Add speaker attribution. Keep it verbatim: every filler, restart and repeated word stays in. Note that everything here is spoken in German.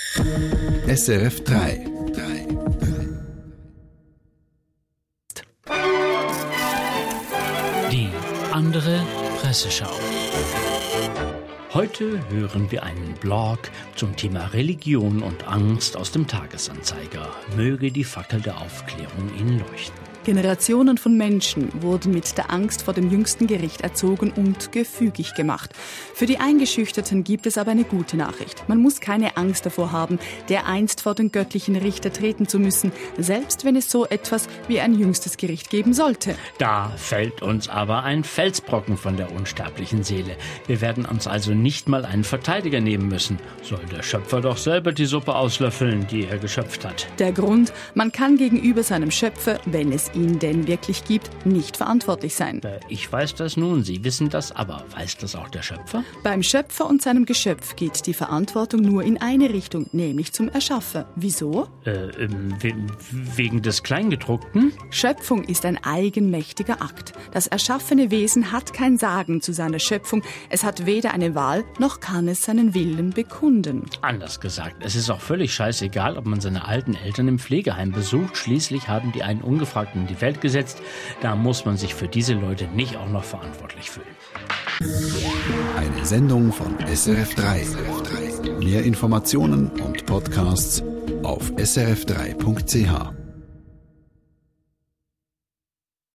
Speaker 1: S R F drei.
Speaker 2: Die andere Presseschau. Heute hören wir einen Blog zum Thema Religion und Angst aus dem Tagesanzeiger. Möge die Fackel der Aufklärung Ihnen leuchten.
Speaker 3: Generationen von Menschen wurden mit der Angst vor dem jüngsten Gericht erzogen und gefügig gemacht. Für die Eingeschüchterten gibt es aber eine gute Nachricht. Man muss keine Angst davor haben, dereinst vor den göttlichen Richter treten zu müssen, selbst wenn es so etwas wie ein jüngstes Gericht geben sollte.
Speaker 2: Da fällt uns aber ein Felsbrocken von der unsterblichen Seele. Wir werden uns also nicht mal einen Verteidiger nehmen müssen. Soll der Schöpfer doch selber die Suppe auslöffeln, die er geschöpft hat.
Speaker 3: Der Grund: Man kann gegenüber seinem Schöpfer, wenn es ihn denn wirklich gibt, nicht verantwortlich sein.
Speaker 2: Ich weiß das nun, Sie wissen das, aber weiß das auch der Schöpfer?
Speaker 3: Beim Schöpfer und seinem Geschöpf geht die Verantwortung nur in eine Richtung, nämlich zum Erschaffer. Wieso?
Speaker 2: Äh, we- wegen des Kleingedruckten?
Speaker 3: Schöpfung ist ein eigenmächtiger Akt. Das erschaffene Wesen hat kein Sagen zu seiner Schöpfung. Es hat weder eine Wahl, noch kann es seinen Willen bekunden.
Speaker 2: Anders gesagt, es ist auch völlig scheißegal, ob man seine alten Eltern im Pflegeheim besucht. Schließlich haben die einen ungefragt in die Welt gesetzt. Da muss man sich für diese Leute nicht auch noch verantwortlich fühlen.
Speaker 1: Eine Sendung von S R F drei. Mehr Informationen und Podcasts auf s r f drei punkt c h.